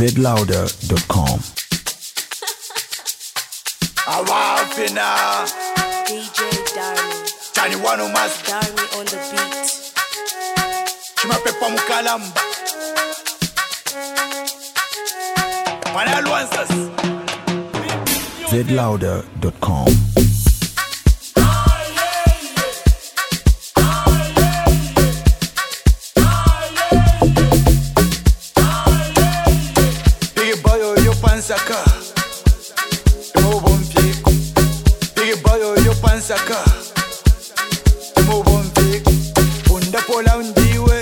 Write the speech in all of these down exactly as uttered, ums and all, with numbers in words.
zed louder dot com. Awafina D J Darmy, Tani wanu mas Darmy on the beat. Chimapepa mukalamba Pana Luansas zed louder dot com. Big boy yo pansaka Mo bon pico Big boy yo pansaka Mo bon pico Unda pola undiwe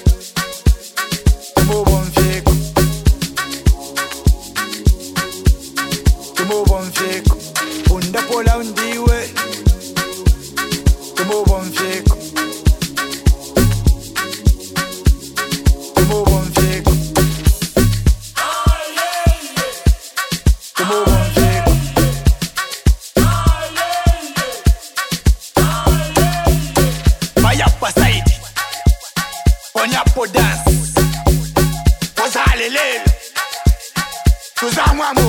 Mo bon pico Mo bon pico Unda pola undiwe Mo bon pico Mo bon pico Mo bon pico Vaya pa side Ponya po dance Pozale lele Tuzamwa mo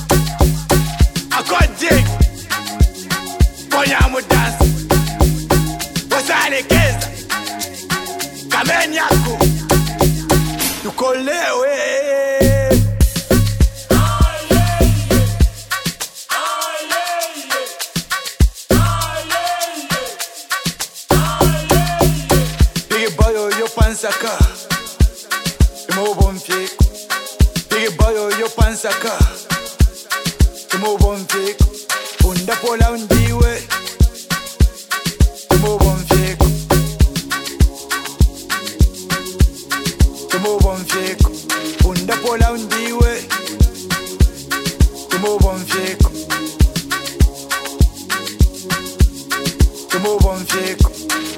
Akojik Ponya mo dance Pozale keza Kameni yako Tukolewe Big boy yo pansaka Mo bon pico Big boy yo pansaka Mo bon pico Unda pola undiwe Mo bon pico Mo bon pico Unda pola undiwe Mo bon pico Mo bon pico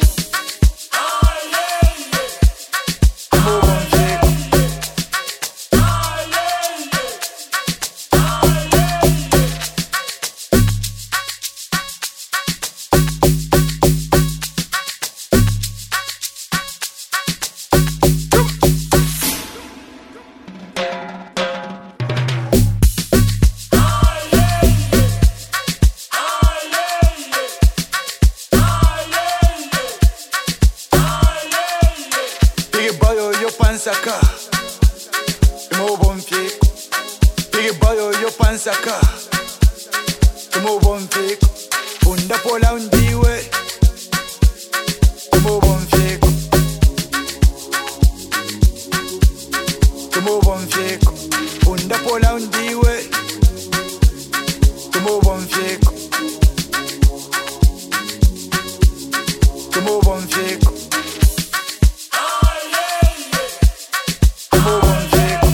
Mo bon pico Big boy yo pansaka Mo bon pico Big boy yo pansaka Mo bon pico Unda pola undiwe Mo bon pico Mo bon pico Unda pola undiwe Mo bon pico Mo bon pico Mo bon pico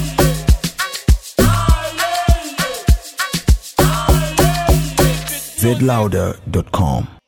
zed louder dot com.